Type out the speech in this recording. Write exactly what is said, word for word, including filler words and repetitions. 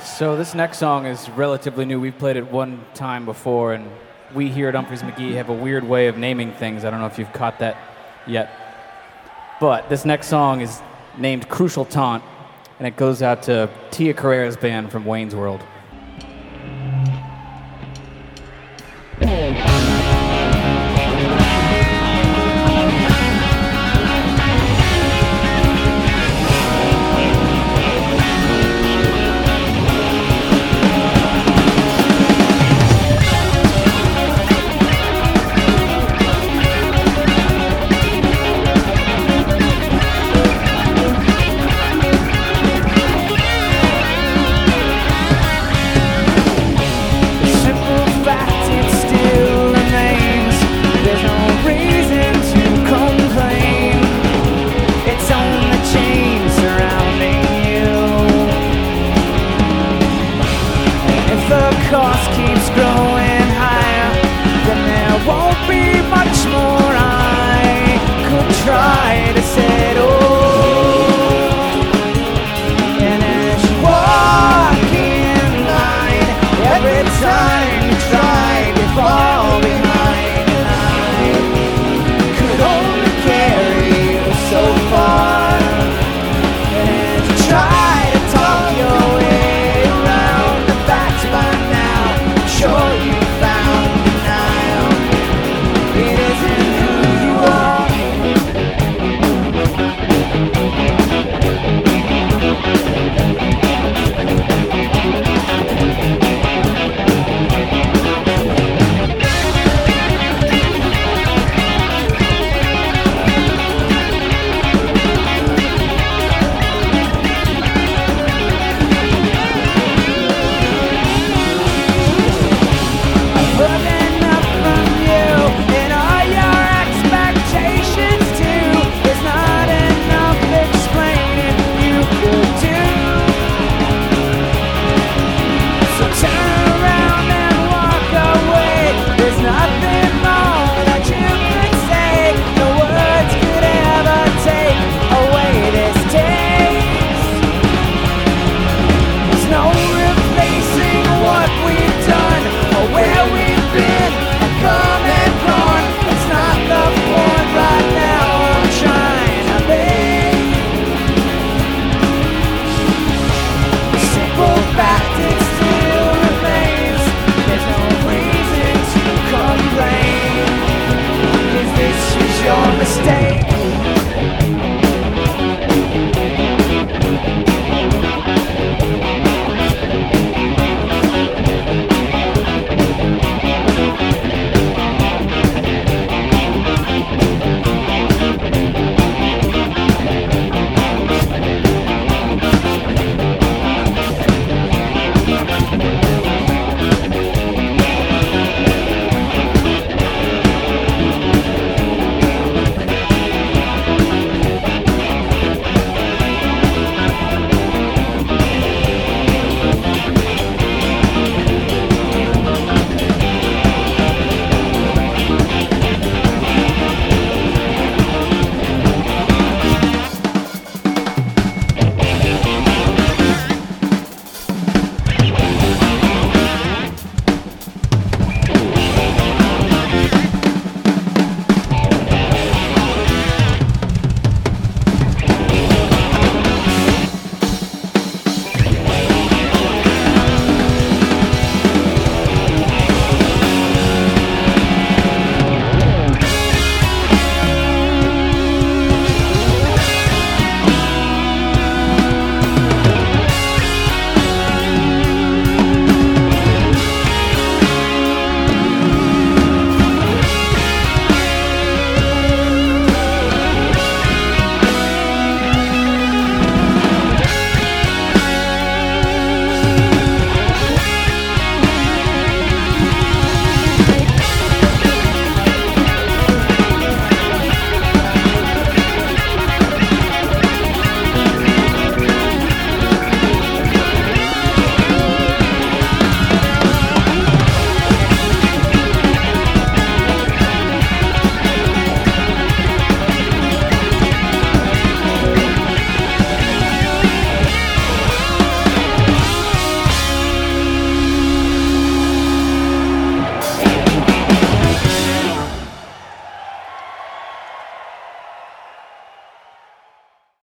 So this next song is relatively new. We've played it one time before, and we here at Umphrey's McGee have a weird way of naming things. I don't know if you've caught that yet. But this next song is named Crucial Taunt, and it goes out to Tia Carrera's band from Wayne's World.